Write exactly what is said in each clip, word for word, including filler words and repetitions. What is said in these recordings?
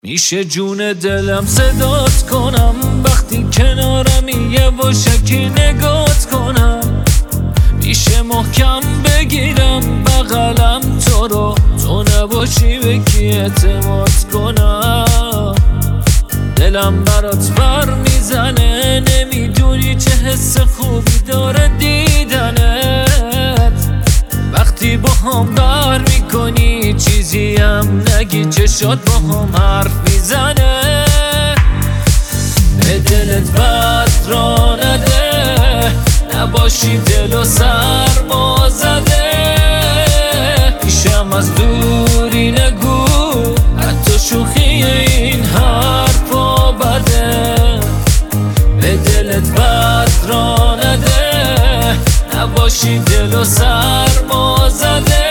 میشه جون دلم صدات کنم وقتی کنارمی یواشکی نگات کنم. میشه محکم بگیرم بغلم تو رو، تو نباشی به کی اعتماد کنم. دلم برات بر میزنه، نمیدونی چه حس خوبی داره دیدنت. وقتی با هم بر میکنی چیزی هم نگی، چشات با هم حرف میزنه. به دلت بد را نده، نباشی دل و سرما زده. پیشم از دوری نگو، حتی شوخی این حرفا بده. به دلت بد را نده، نباشی دل و سرما زده.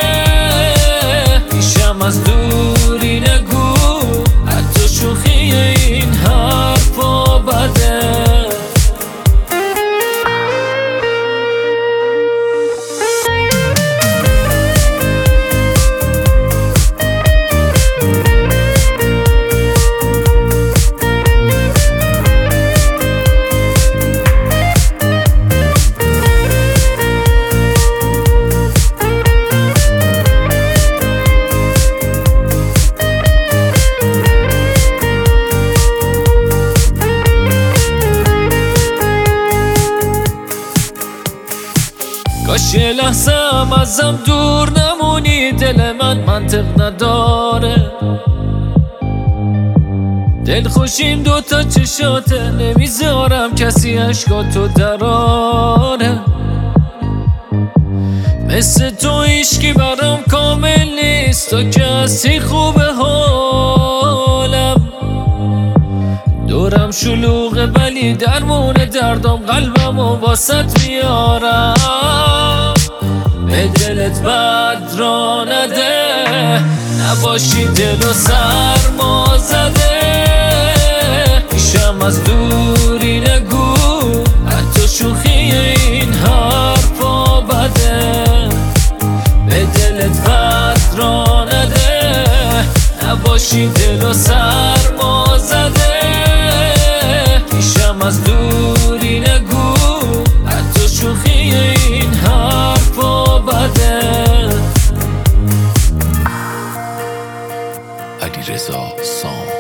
پیشم از دوری نگو، حتی شوخی این حرفا بده. کاش یه لحظه هم ازم دور نمونی، دل من منطق نداره. دل خوشیم دوتا چشاته، نمیذارم کسی عشقاتو دراره. مثل تو هیچکی برام کامل نیست، تو کسی خوبه حالم. دورم شلوغه ولی درمون دردم، قلبم و واسط میارم. به دلت بد را نده، نباشی دل و سرما زده. پیشم از دوری نگو، حتی شوخی این حرفا بده. به دلت بد را نده، نباشی دل و سرما زده. پیشم از دوری نگو، حتی شوخی این حرفا بده. علیرضا سام